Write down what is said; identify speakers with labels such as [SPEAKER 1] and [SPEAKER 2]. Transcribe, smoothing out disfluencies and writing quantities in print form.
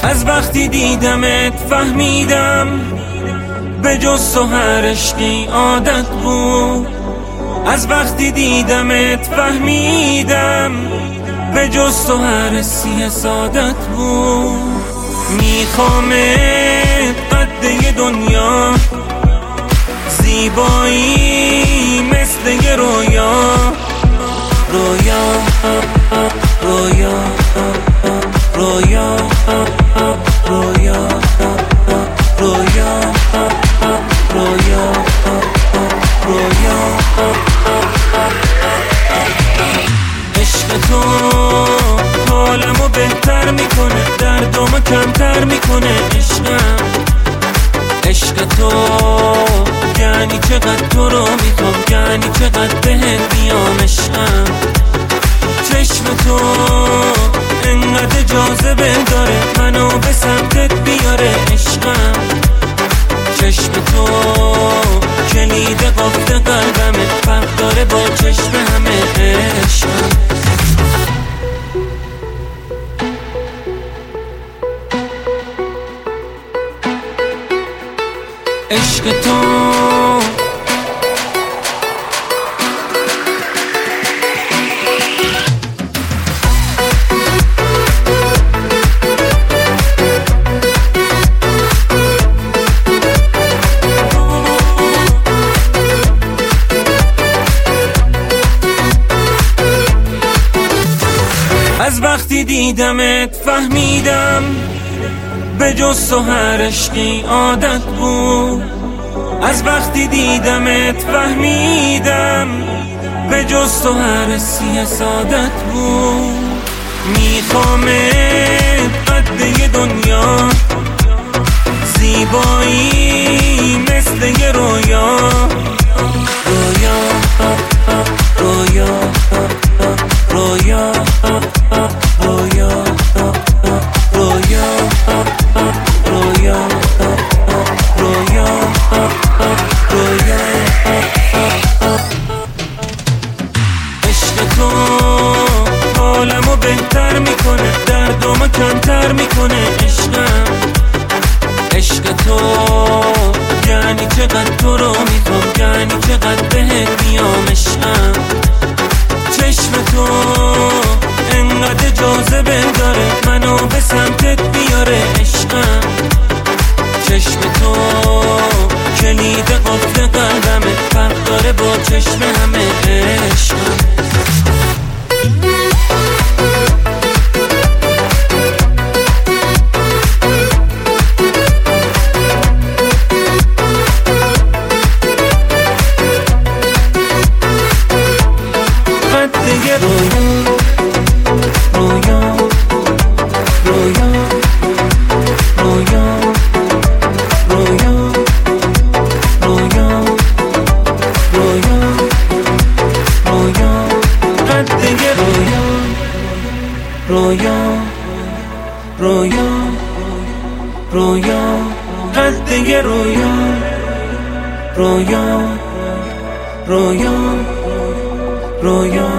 [SPEAKER 1] از وقتی دیدمت فهمیدم به جز تو هر عشقی عادت بود. از وقتی دیدمت فهمیدم به جز تو هر حسی سعادت بود. میخوامت قد یه دنیا، زیبایی مثل یه رویا، رویا رویا رویا رویا رویا رویا رویا. عشق تو حالمو بهتر میکنه، دردمو کمتر میکنه. عشق تو یعنی چقدر تو رو میخوام، یعنی چقدر بهت میام. عشقم چشم تو انقدر جاذبه داره، منو به سمتت بیاره. عشقم چشم تو کلید قفل قلبمه، فرق داره با چشم همه. عشقم عشق تو از وقتی دیدمت فهمیدم به جز تو هر عشقی عادت بود. از وقتی دیدمت فهمیدم به جز تو هر حسی سعادت بود. میخوامت قد یه دنیا، زیبایی مثل یه رویا، رویا رویا رویا رویا رویا رویا رویا رویا. عشق تو حالمو بهتر میکنه، دردمو کمتر میکنه. عشق تو یعنی چقدر تو رو میخوام، یعنی چقدر بهت میام. عشقم چشم تو انقدر جاذبه داره، منو به سمتت بیاره. عشقم چشم تو کلید قفل قلبمه، فرق داره با چشم همه. عشقم رویا رویا رویا قد یه رویا، رویا رویا رویا